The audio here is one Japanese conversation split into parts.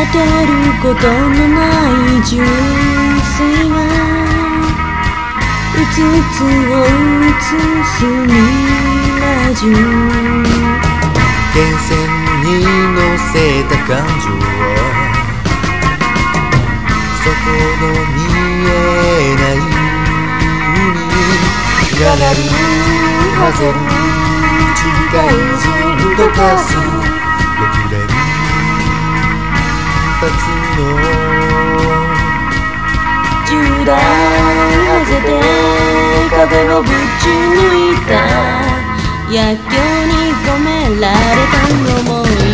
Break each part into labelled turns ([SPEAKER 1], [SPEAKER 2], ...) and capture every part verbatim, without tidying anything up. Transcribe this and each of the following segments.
[SPEAKER 1] てることのない純粋なうつつを映すミラージュ、
[SPEAKER 2] 電線に乗せた感情はそこの見えない海が鳴るはぜる近い人とかす六連発の
[SPEAKER 1] 銃弾はぜて壁をぶち抜いた薬莢に込められた想い、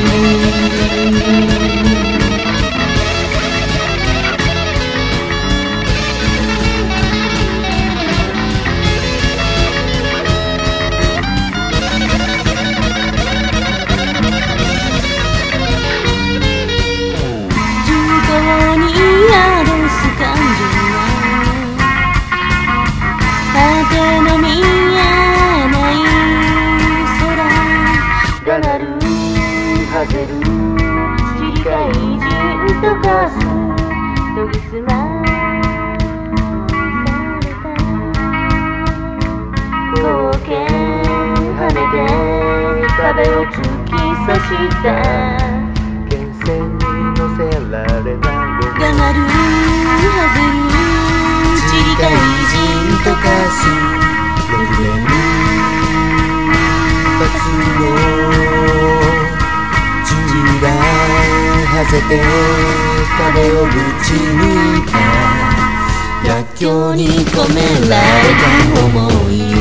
[SPEAKER 1] が鳴るはぜる近い人とかす研ぎ澄まされた光景跳ねて壁を突き刺した
[SPEAKER 2] 電線に乗せられた
[SPEAKER 1] が鳴るはぜる近い人とかす六連発のはぜて壁をぶち抜いた薬莢に込められた想い